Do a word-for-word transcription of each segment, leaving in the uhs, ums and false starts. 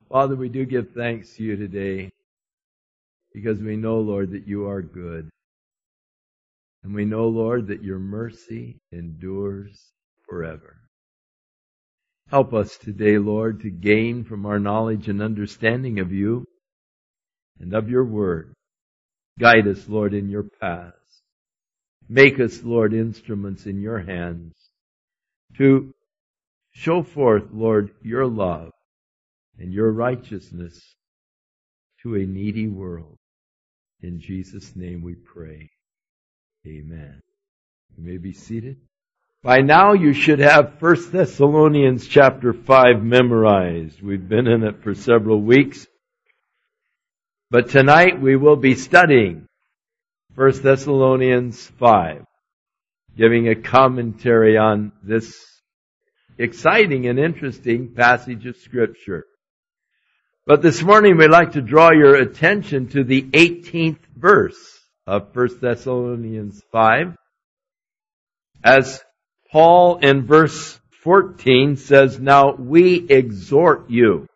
Father, we do give thanks to you today because we know, Lord, that you are good. And we know, Lord, that your mercy endures forever. Help us today, Lord, to gain from our knowledge and understanding of you and of your word. Guide us, Lord, in your paths. Make us, Lord, instruments in your hands to show forth, Lord, your love and your righteousness to a needy world. In Jesus' name we pray. Amen. You may be seated. By now you should have First Thessalonians chapter five memorized. We've been in it for several weeks. But tonight we will be studying First Thessalonians five, giving a commentary on this exciting and interesting passage of Scripture. But this morning we'd like to draw your attention to the eighteenth verse of First Thessalonians five. As Paul in verse fourteen says, "Now we exhort you."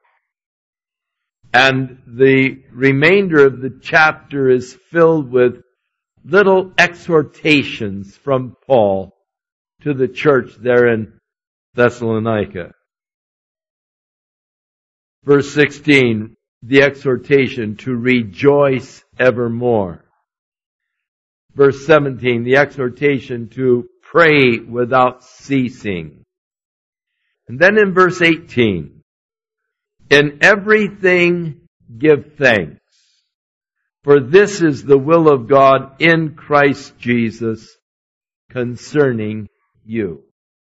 And the remainder of the chapter is filled with little exhortations from Paul to the church there in Thessalonica. Verse sixteen, the exhortation to rejoice evermore. Verse seventeen, the exhortation to pray without ceasing. And then in verse eighteen, in everything give thanks, for this is the will of God in Christ Jesus concerning you.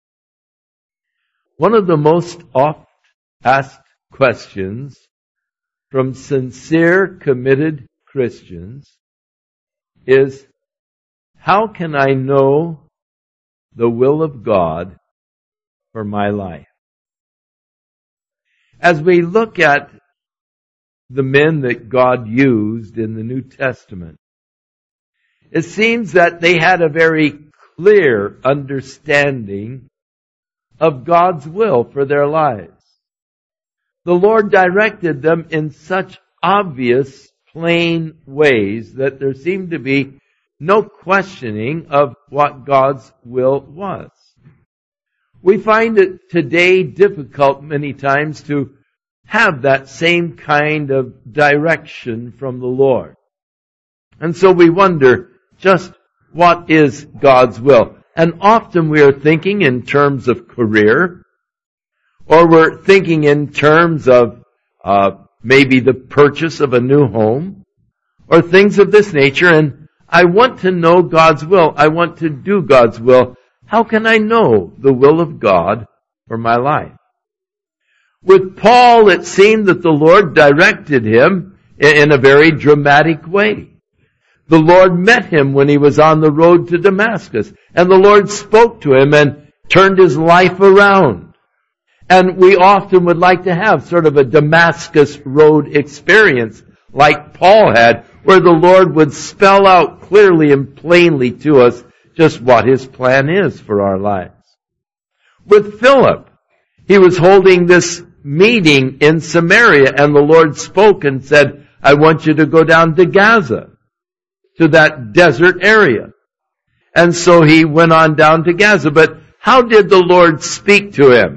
One of the most oft asked questions from sincere, committed Christians is, how can I know the will of God for my life? As we look at the men that God used in the New Testament, it seems that they had a very clear understanding of God's will for their lives. The Lord directed them in such obvious, plain ways that there seemed to be no questioning of what God's will was. We find it today difficult many times to have that same kind of direction from the Lord. And so we wonder just what is God's will. And often we are thinking in terms of career, or we're thinking in terms of uh, maybe the purchase of a new home, or things of this nature. And I want to know God's will. I want to do God's will. How can I know the will of God for my life? With Paul, it seemed that the Lord directed him in a very dramatic way. The Lord met him when he was on the road to Damascus, and the Lord spoke to him and turned his life around. And we often would like to have sort of a Damascus Road experience like Paul had, where the Lord would spell out clearly and plainly to us just what His plan is for our lives. With Philip, he was holding this meeting in Samaria, and the Lord spoke and said, I want you to go down to Gaza, to that desert area. And so he went on down to Gaza. But how did the Lord speak to him?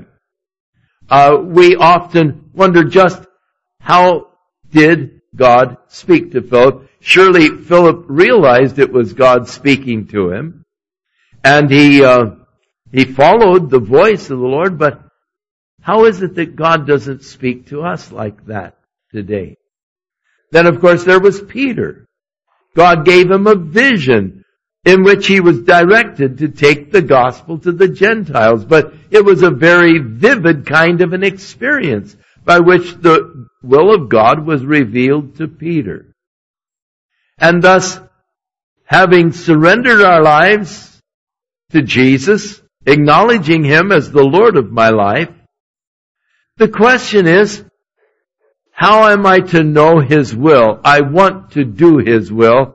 Uh, we often wonder just how did God speak to Philip? Surely Philip realized it was God speaking to him, and he uh, he followed the voice of the Lord. But how is it that God doesn't speak to us like that today? Then, of course, there was Peter. God gave him a vision in which he was directed to take the gospel to the Gentiles. But it was a very vivid kind of an experience by which the will of God was revealed to Peter. And thus, having surrendered our lives to Jesus, acknowledging Him as the Lord of my life, the question is, how am I to know His will? I want to do His will.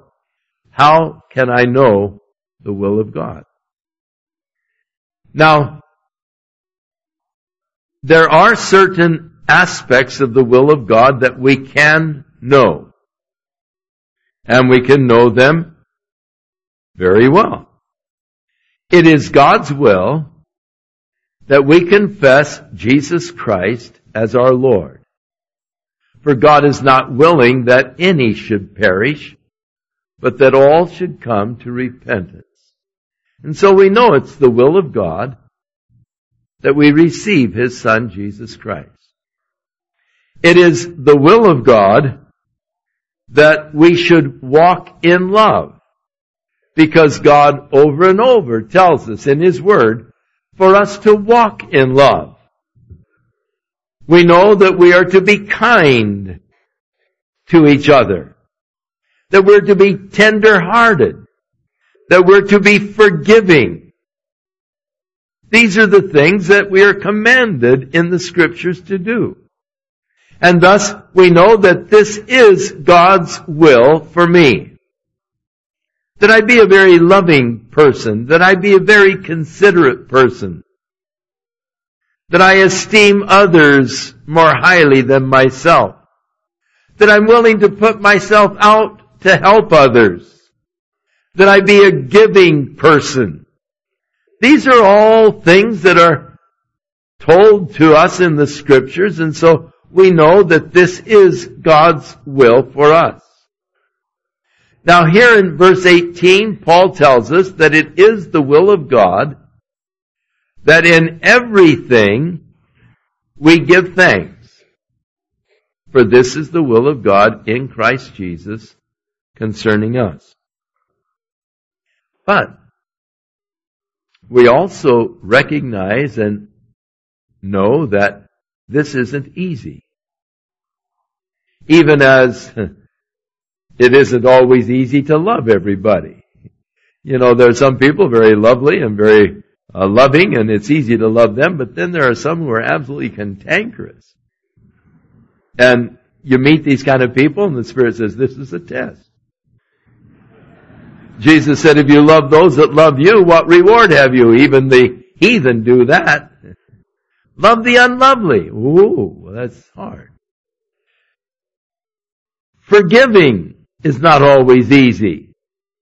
How can I know the will of God? Now, there are certain aspects of the will of God that we can know. And we can know them very well. It is God's will that we confess Jesus Christ as our Lord. For God is not willing that any should perish, but that all should come to repentance. And so we know it's the will of God that we receive His Son, Jesus Christ. It is the will of God that we should walk in love, because God over and over tells us in His Word for us to walk in love. We know that we are to be kind to each other, that we're to be tender-hearted, that we're to be forgiving. These are the things that we are commanded in the Scriptures to do. And thus, we know that this is God's will for me. That I be a very loving person, that I be a very considerate person, that I esteem others more highly than myself, that I'm willing to put myself out to help others, that I be a giving person. These are all things that are told to us in the Scriptures, and so we know that this is God's will for us. Now here in verse eighteen, Paul tells us that it is the will of God that in everything we give thanks. For this is the will of God in Christ Jesus concerning us. But we also recognize and know that this isn't easy. Even as it isn't always easy to love everybody. You know, there are some people very lovely and very uh, loving, and it's easy to love them, but then there are some who are absolutely cantankerous. And you meet these kind of people, and the Spirit says, this is a test. Jesus said, if you love those that love you, what reward have you? Even the heathen do that. Love the unlovely. Ooh, that's hard. Forgiving is not always easy.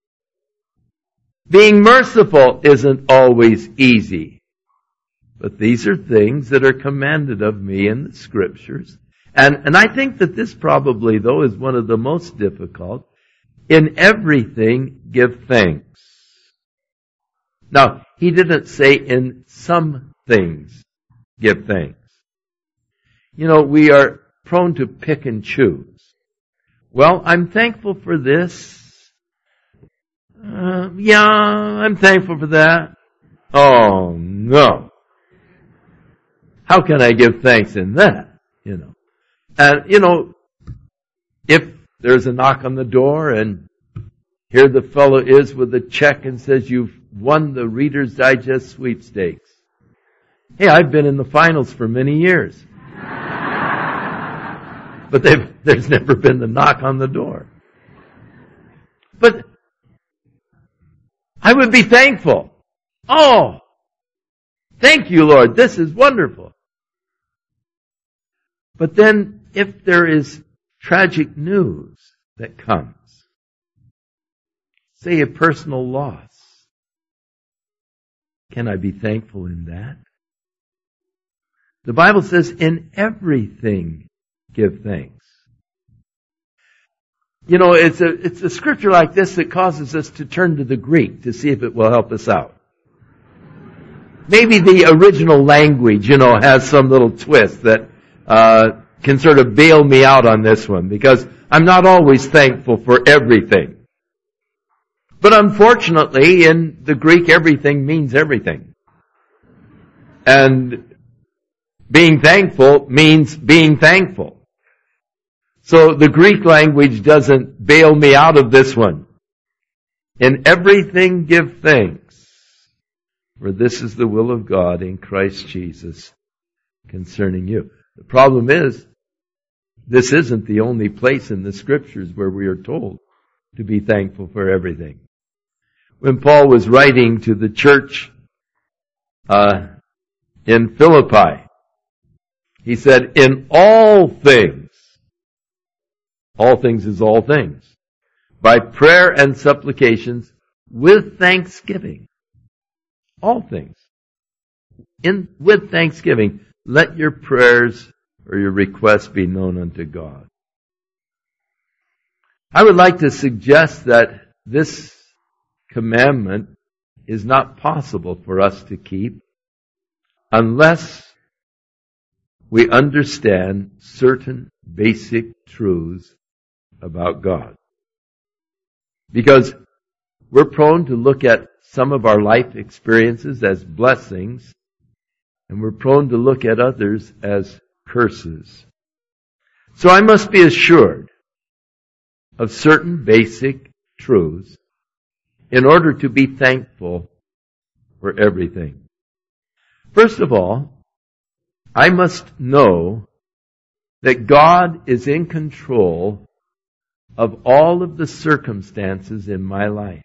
Being merciful isn't always easy. But these are things that are commanded of me in the Scriptures. And, and I think that this probably, though, is one of the most difficult. In everything, give thanks. Now, he didn't say in some things, give thanks. You know, we are prone to pick and choose. Well, I'm thankful for this. Uh, yeah, I'm thankful for that. Oh, no. How can I give thanks in that? You know. And, you know, if there's a knock on the door and here the fellow is with a check and says, you've won the Reader's Digest sweepstakes. Hey, I've been in the finals for many years. But there's never been the knock on the door. But I would be thankful. Oh, thank you, Lord. This is wonderful. But then if there is tragic news that comes, say a personal loss, can I be thankful in that? The Bible says, in everything give thanks. You know, it's a, it's a scripture like this that causes us to turn to the Greek to see if it will help us out. Maybe the original language, you know, has some little twist that uh, can sort of bail me out on this one, because I'm not always thankful for everything. But unfortunately, in the Greek, everything means everything. And being thankful means being thankful. So the Greek language doesn't bail me out of this one. In everything give thanks, for this is the will of God in Christ Jesus concerning you. The problem is, this isn't the only place in the Scriptures where we are told to be thankful for everything. When Paul was writing to the church uh, in Philippi, He said, in all things, all things is all things, by prayer and supplications with thanksgiving. All things. In, with thanksgiving, let your prayers or your requests be known unto God. I would like to suggest that this commandment is not possible for us to keep unless we understand certain basic truths about God. Because we're prone to look at some of our life experiences as blessings, and we're prone to look at others as curses. So I must be assured of certain basic truths in order to be thankful for everything. First of all, I must know that God is in control of all of the circumstances in my life.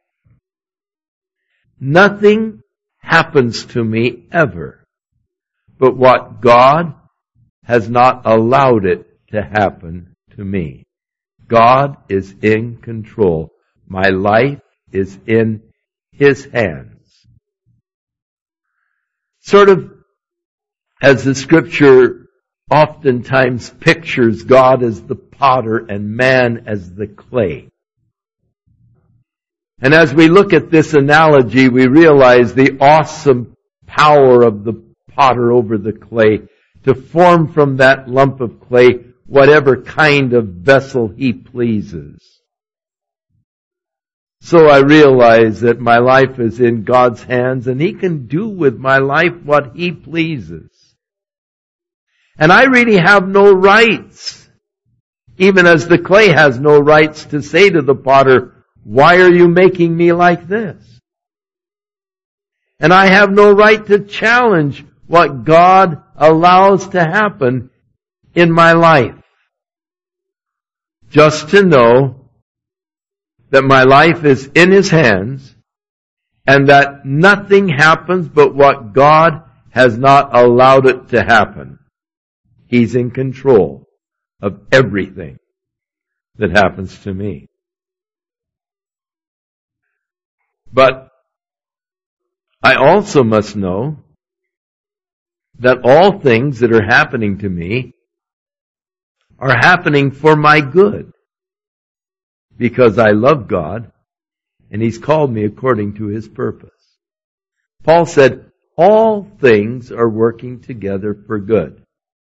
Nothing happens to me ever but what God has not allowed it to happen to me. God is in control. My life is in His hands. Sort of as the Scripture oftentimes pictures God as the potter and man as the clay. And as we look at this analogy, we realize the awesome power of the potter over the clay to form from that lump of clay whatever kind of vessel he pleases. So I realize that my life is in God's hands and He can do with my life what He pleases. And I really have no rights, even as the clay has no rights to say to the potter, why are you making me like this? And I have no right to challenge what God allows to happen in my life. Just to know that my life is in His hands and that nothing happens but what God has not allowed it to happen. He's in control of everything that happens to me. But I also must know that all things that are happening to me are happening for my good, because I love God and He's called me according to His purpose. Paul said, all things are working together for good.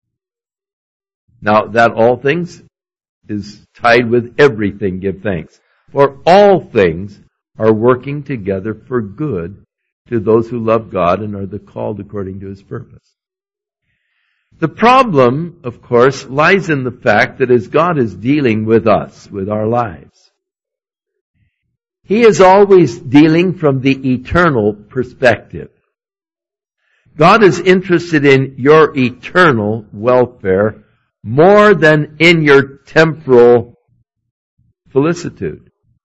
Now, that all things is tied with everything, give thanks. For all things are working together for good to those who love God and are the called according to His purpose. The problem, of course, lies in the fact that as God is dealing with us, with our lives, He is always dealing from the eternal perspective. God is interested in your eternal welfare more than in your temporal felicitude.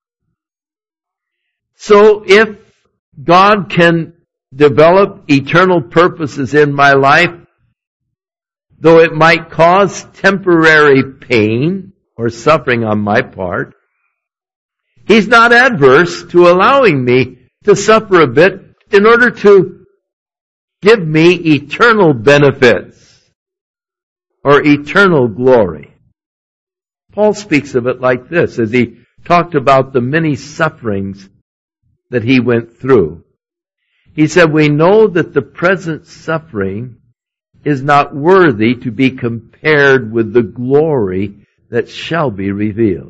So if God can develop eternal purposes in my life, though it might cause temporary pain or suffering on my part, He's not adverse to allowing me to suffer a bit in order to give me eternal benefits or eternal glory. Paul speaks of it like this as he talked about the many sufferings that he went through. He said, we know that the present suffering is not worthy to be compared with the glory that shall be revealed.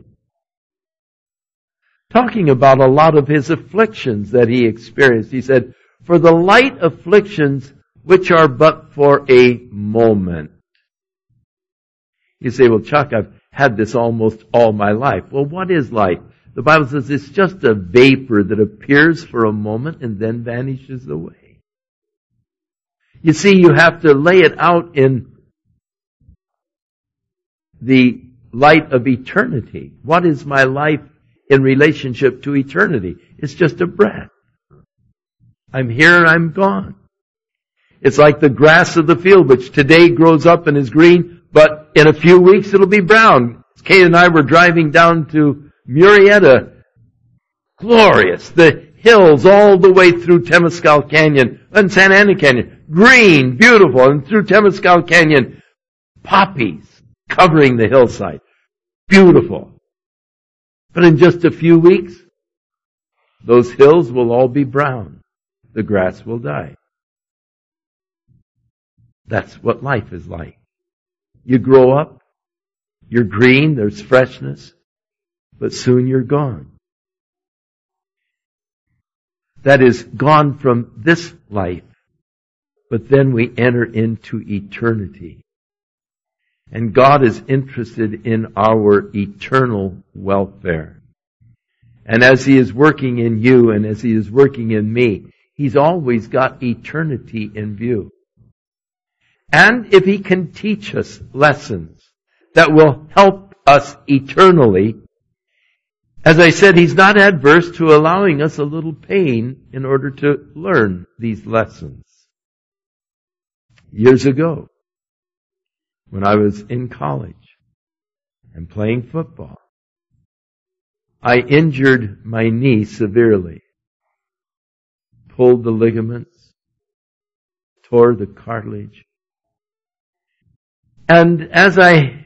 Talking about a lot of his afflictions that he experienced, he said, for the light afflictions which are but for a moment. You say, well, Chuck, I've had this almost all my life. Well, what is light? The Bible says it's just a vapor that appears for a moment and then vanishes away. You see, you have to lay it out in the light of eternity. What is my life in relationship to eternity? It's just a breath. I'm here and I'm gone. It's like the grass of the field, which today grows up and is green, but in a few weeks it'll be brown. Kate and I were driving down to Murrieta. Glorious. The hills all the way through Temescal Canyon and Santa Ana Canyon. Green, beautiful. And through Temescal Canyon, poppies covering the hillside. Beautiful. But in just a few weeks, those hills will all be brown. The grass will die. That's what life is like. You grow up, you're green, there's freshness, but soon you're gone. That is, gone from this life, but then we enter into eternity. And God is interested in our eternal welfare. And as He is working in you and as He is working in me, He's always got eternity in view. And if He can teach us lessons that will help us eternally, as I said, He's not adverse to allowing us a little pain in order to learn these lessons. Years ago, when I was in college and playing football, I injured my knee severely, pulled the ligaments, tore the cartilage. And as I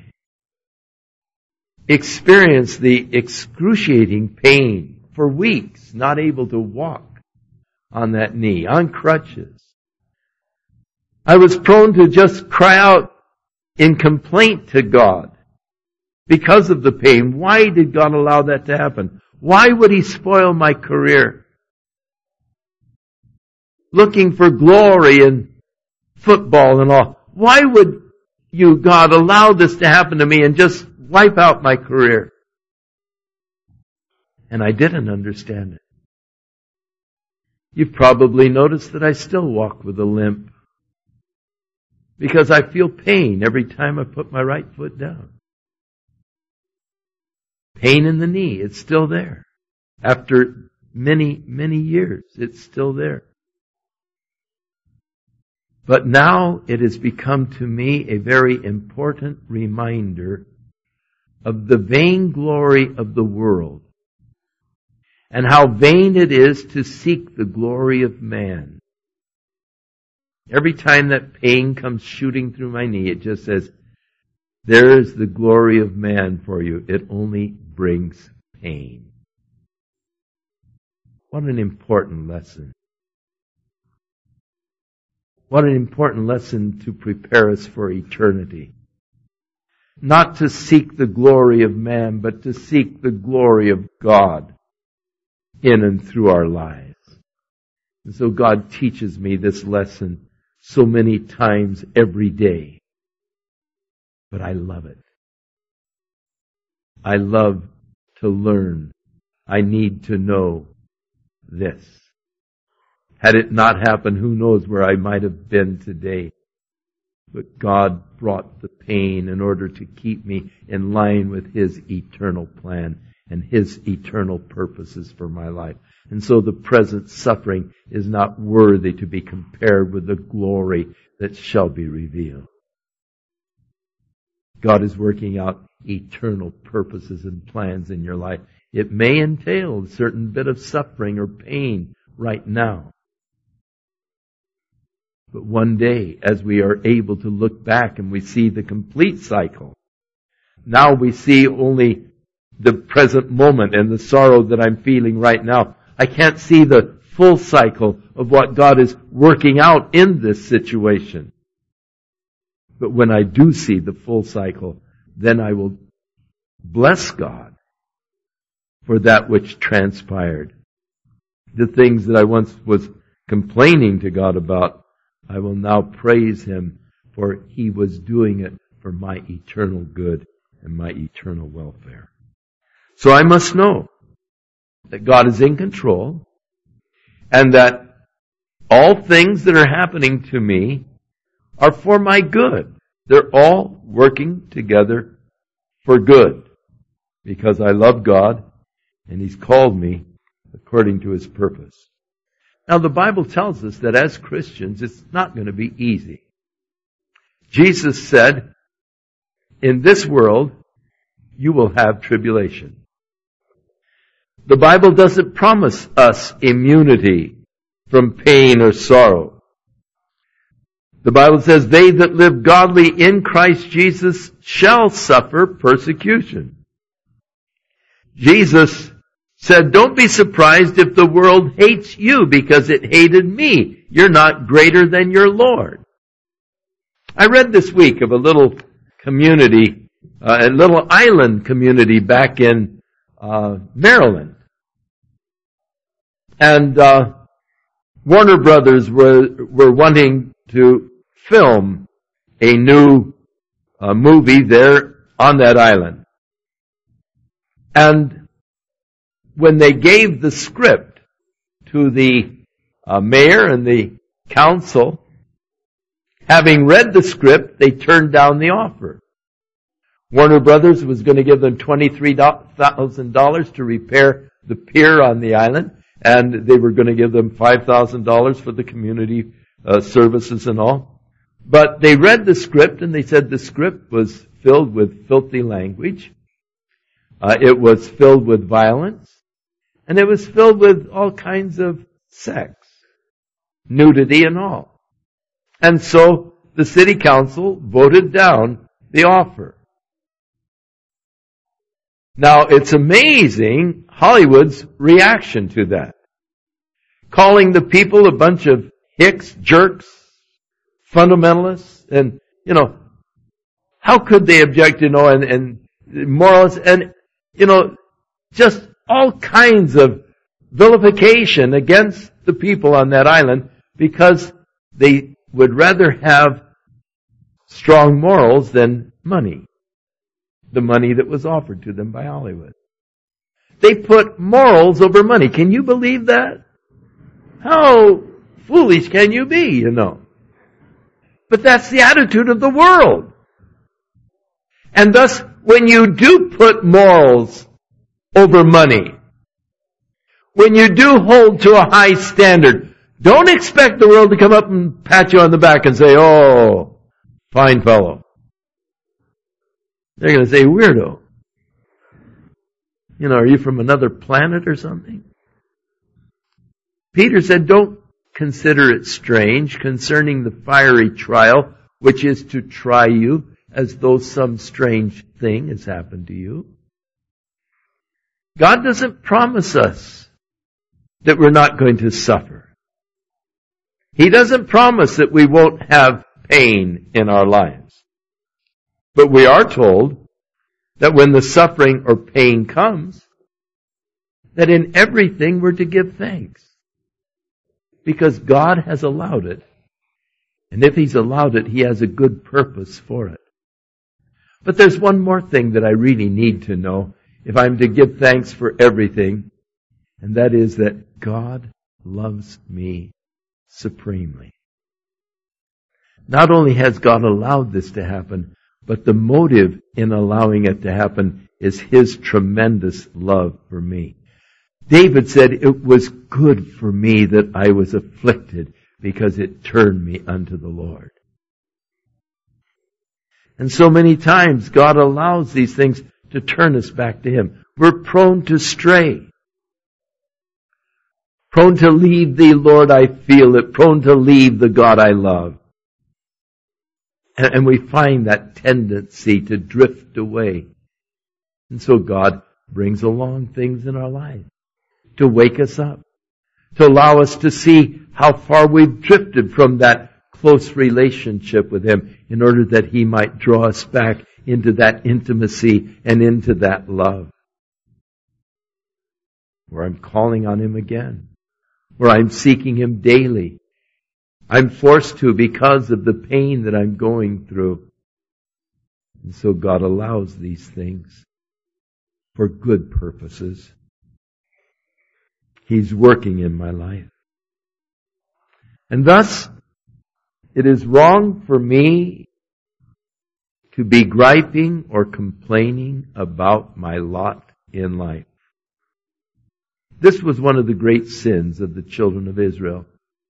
experienced the excruciating pain for weeks, not able to walk on that knee, on crutches, I was prone to just cry out in complaint to God because of the pain. Why did God allow that to happen? Why would He spoil my career? Looking for glory in football and all. Why would you, God, allow this to happen to me and just wipe out my career? And I didn't understand it. You've probably noticed that I still walk with a limp because I feel pain every time I put my right foot down. Pain in the knee, it's still there. After many, many years, it's still there. But now it has become to me a very important reminder of the vainglory of the world and how vain it is to seek the glory of man. Every time that pain comes shooting through my knee, it just says, there is the glory of man for you. It only brings pain. What an important lesson. What an important lesson to prepare us for eternity. Not to seek the glory of man, but to seek the glory of God in and through our lives. And so God teaches me this lesson so many times every day. But I love it. I love to learn. I need to know this. Had it not happened, who knows where I might have been today. But God brought the pain in order to keep me in line with His eternal plan and His eternal purposes for my life. And so the present suffering is not worthy to be compared with the glory that shall be revealed. God is working out eternal purposes and plans in your life. It may entail a certain bit of suffering or pain right now. But one day, as we are able to look back and we see the complete cycle, now we see only the present moment and the sorrow that I'm feeling right now. I can't see the full cycle of what God is working out in this situation. But when I do see the full cycle, then I will bless God for that which transpired. The things that I once was complaining to God about, I will now praise Him, for He was doing it for my eternal good and my eternal welfare. So I must know that God is in control and that all things that are happening to me are for my good. They're all working together for good because I love God and He's called me according to His purpose. Now the Bible tells us that as Christians, it's not going to be easy. Jesus said, in this world, you will have tribulation. The Bible doesn't promise us immunity from pain or sorrow. The Bible says, they that live godly in Christ Jesus shall suffer persecution. Jesus said, don't be surprised if the world hates you because it hated me. You're not greater than your Lord. I read this week of a little community, uh, a little island community back in uh, Maryland. And uh, Warner Brothers were, were wanting to film a new uh, movie there on that island. And when they gave the script to the uh, mayor and the council, having read the script, they turned down the offer. Warner Brothers was going to give them twenty-three thousand dollars to repair the pier on the island, and they were going to give them five thousand dollars for the community uh, services and all. But they read the script, and they said the script was filled with filthy language. Uh, it was filled with violence. And it was filled with all kinds of sex, nudity and all. And so the city council voted down the offer. Now it's amazing Hollywood's reaction to that. Calling the people a bunch of hicks, jerks, fundamentalists, and, you know, how could they object, you know, and, and morals, and, you know, just all kinds of vilification against the people on that island because they would rather have strong morals than money. The money that was offered to them by Hollywood. They put morals over money. Can you believe that? How foolish can you be, you know? But that's the attitude of the world. And thus, when you do put morals over money, when you do hold to a high standard, don't expect the world to come up and pat you on the back and say, oh, fine fellow. They're going to say, weirdo. You know, are you from another planet or something? Peter said, don't consider it strange concerning the fiery trial, which is to try you as though some strange thing has happened to you. God doesn't promise us that we're not going to suffer. He doesn't promise that we won't have pain in our lives. But we are told that when the suffering or pain comes, that in everything we're to give thanks. Because God has allowed it. And if He's allowed it, He has a good purpose for it. But there's one more thing that I really need to know if I'm to give thanks for everything, and that is that God loves me supremely. Not only has God allowed this to happen, but the motive in allowing it to happen is His tremendous love for me. David said, it was good for me that I was afflicted because it turned me unto the Lord. And so many times God allows these things to turn us back to Him. We're prone to stray. Prone to leave Thee, Lord, I feel it. Prone to leave the God I love. And we find that tendency to drift away. And so God brings along things in our life to wake us up, to allow us to see how far we've drifted from that close relationship with Him in order that He might draw us back into that intimacy and into that love. Where I'm calling on Him again. Where I'm seeking Him daily. I'm forced to because of the pain that I'm going through. And so God allows these things for good purposes. He's working in my life. And thus, it is wrong for me to be griping or complaining about my lot in life. This was one of the great sins of the children of Israel.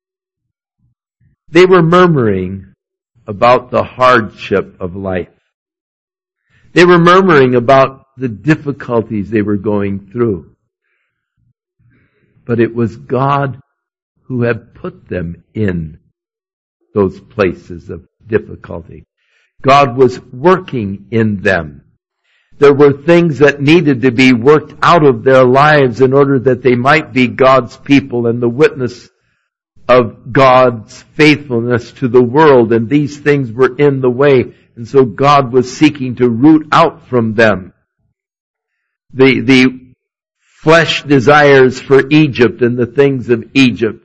They were murmuring about the hardship of life. They were murmuring about the difficulties they were going through. But it was God who had put them in those places of difficulty. God was working in them. There were things that needed to be worked out of their lives in order that they might be God's people and the witness of God's faithfulness to the world. And these things were in the way. And so God was seeking to root out from them the, the flesh desires for Egypt and the things of Egypt.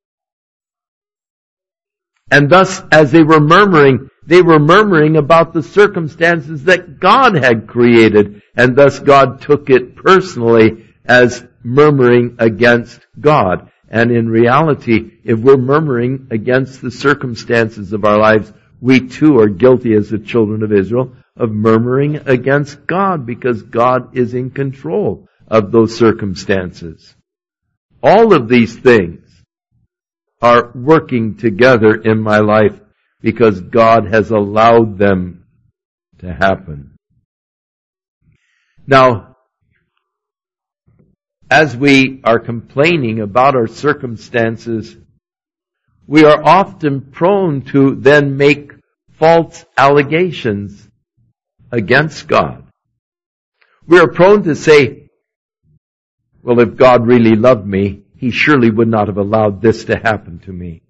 And thus, as they were murmuring, they were murmuring about the circumstances that God had created. And thus God took it personally as murmuring against God. And in reality, if we're murmuring against the circumstances of our lives, we too are guilty as the children of Israel of murmuring against God, because God is in control of those circumstances. All of these things are working together in my life because God has allowed them to happen. Now, as we are complaining about our circumstances, we are often prone to then make false allegations against God. We are prone to say, well, if God really loved me, He surely would not have allowed this to happen to me.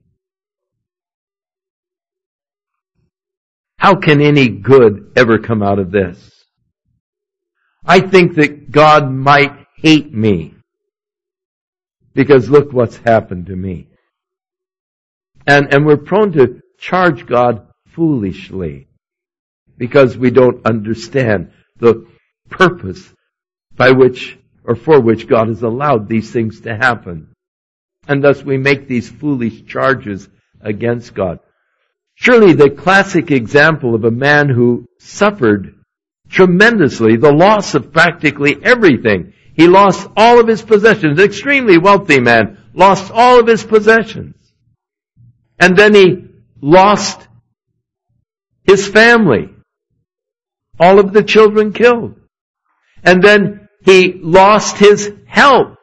How can any good ever come out of this? I think that God might hate me because look what's happened to me. And, and we're prone to charge God foolishly because we don't understand the purpose by which or for which God has allowed these things to happen. And thus we make these foolish charges against God. Surely the classic example of a man who suffered tremendously the loss of practically everything. He lost all of his possessions. An extremely wealthy man lost all of his possessions. And then he lost his family. All of the children killed. And then he lost his health.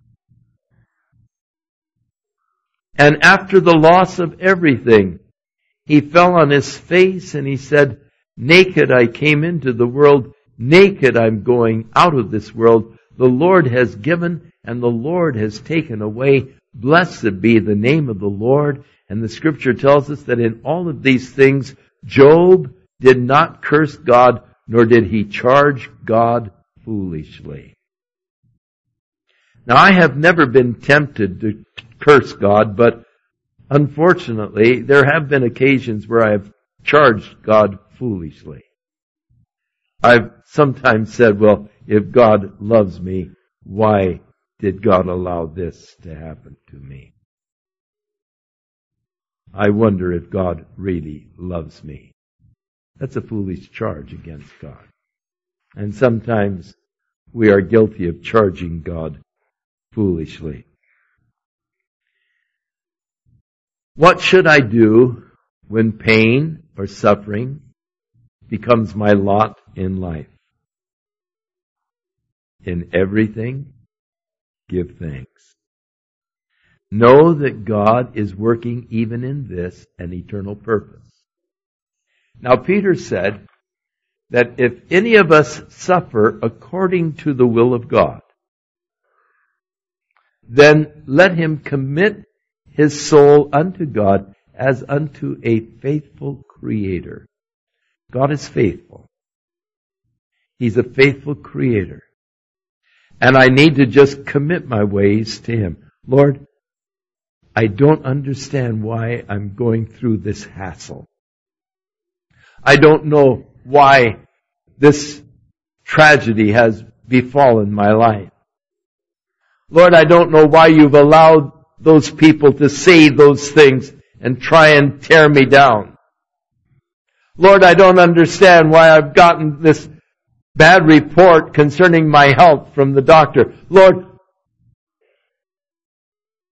And after the loss of everything, he fell on his face and he said, naked I came into the world, naked I'm going out of this world. The Lord has given and the Lord has taken away. Blessed be the name of the Lord. And the scripture tells us that in all of these things, Job did not curse God, nor did he charge God foolishly. Now, I have never been tempted to curse God, but unfortunately, there have been occasions where I have charged God foolishly. I've sometimes said, well, if God loves me, why did God allow this to happen to me? I wonder if God really loves me. That's a foolish charge against God. And sometimes we are guilty of charging God foolishly. What should I do when pain or suffering becomes my lot in life? In everything, give thanks. Know that God is working even in this an eternal purpose. Now, Peter said that if any of us suffer according to the will of God, then let him commit his soul unto God as unto a faithful Creator. God is faithful. He's a faithful Creator. And I need to just commit my ways to Him. Lord, I don't understand why I'm going through this hassle. I don't know why this tragedy has befallen my life. Lord, I don't know why you've allowed those people to say those things and try and tear me down. Lord, I don't understand why I've gotten this bad report concerning my health from the doctor. Lord,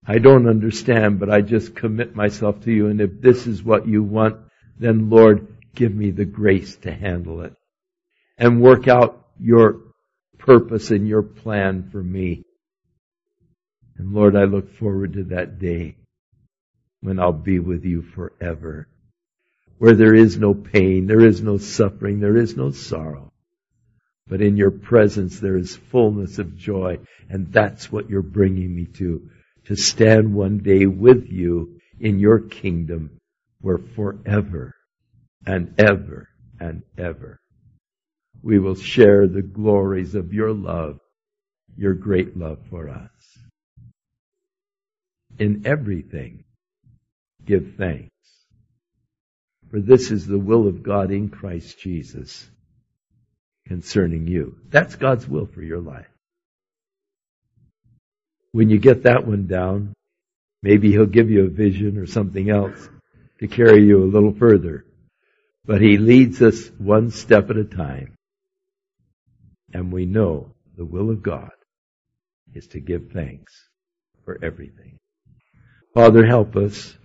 I don't understand, but I just commit myself to you. And if this is what you want, then Lord, give me the grace to handle it and work out your purpose and your plan for me. And Lord, I look forward to that day when I'll be with you forever, where there is no pain, there is no suffering, there is no sorrow. But in your presence there is fullness of joy, and that's what you're bringing me to, to stand one day with you in your kingdom, where forever and ever and ever we will share the glories of your love, your great love for us. In everything, give thanks, for this is the will of God in Christ Jesus concerning you. That's God's will for your life. When you get that one down, maybe He'll give you a vision or something else to carry you a little further. But He leads us one step at a time. And we know the will of God is to give thanks for everything. Father, help us.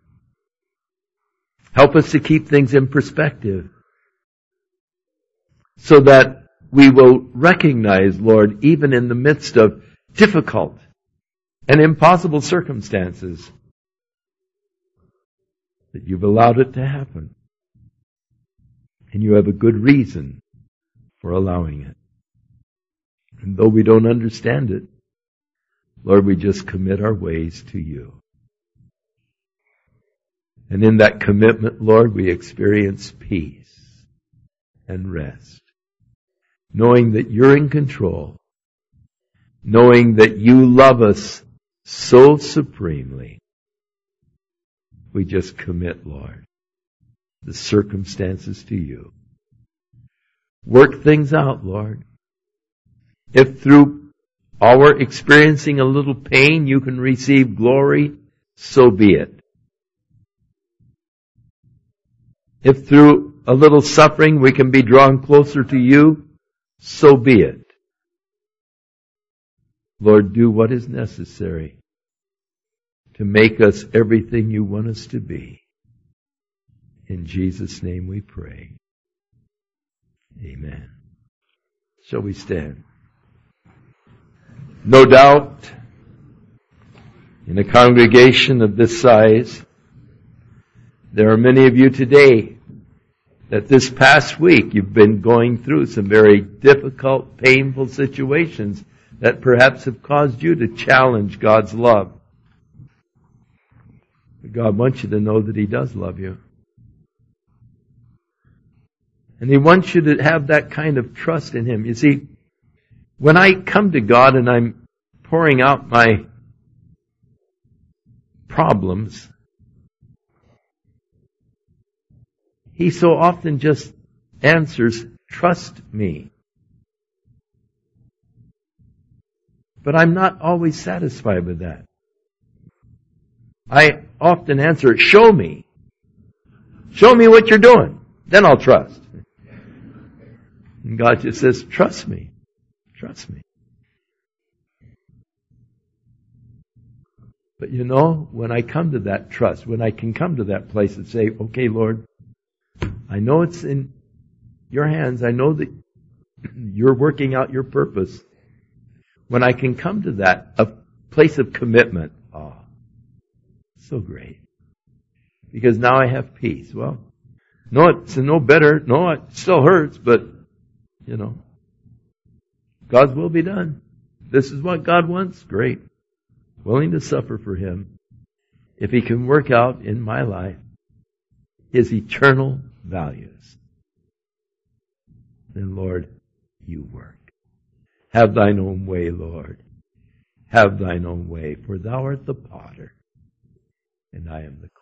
Help us to keep things in perspective so that we will recognize, Lord, even in the midst of difficult and impossible circumstances, that you've allowed it to happen. And you have a good reason for allowing it. And though we don't understand it, Lord, we just commit our ways to you. And in that commitment, Lord, we experience peace and rest, knowing that you're in control, knowing that you love us so supremely. We just commit, Lord, the circumstances to you. Work things out, Lord. If through our experiencing a little pain you can receive glory, so be it. If through a little suffering we can be drawn closer to you, so be it. Lord, do what is necessary to make us everything you want us to be. In Jesus' name we pray. Amen. Shall we stand? No doubt, in a congregation of this size, there are many of you today that this past week you've been going through some very difficult, painful situations that perhaps have caused you to challenge God's love. But God wants you to know that He does love you. And He wants you to have that kind of trust in Him. You see, when I come to God and I'm pouring out my problems, He so often just answers, trust me. But I'm not always satisfied with that. I often answer, show me. Show me what you're doing. Then I'll trust. And God just says, trust me. Trust me. But you know, when I come to that trust, when I can come to that place and say, okay, Lord, I know it's in your hands. I know that you're working out your purpose. When I can come to that, a place of commitment, oh, so great. Because now I have peace. Well, no, it's no better. No, it still hurts, but, you know, God's will be done. This is what God wants. Great. Willing to suffer for Him. If He can work out in my life His eternal values, then Lord, you work. Have thine own way, Lord. Have thine own way, for thou art the potter, and I am the clay.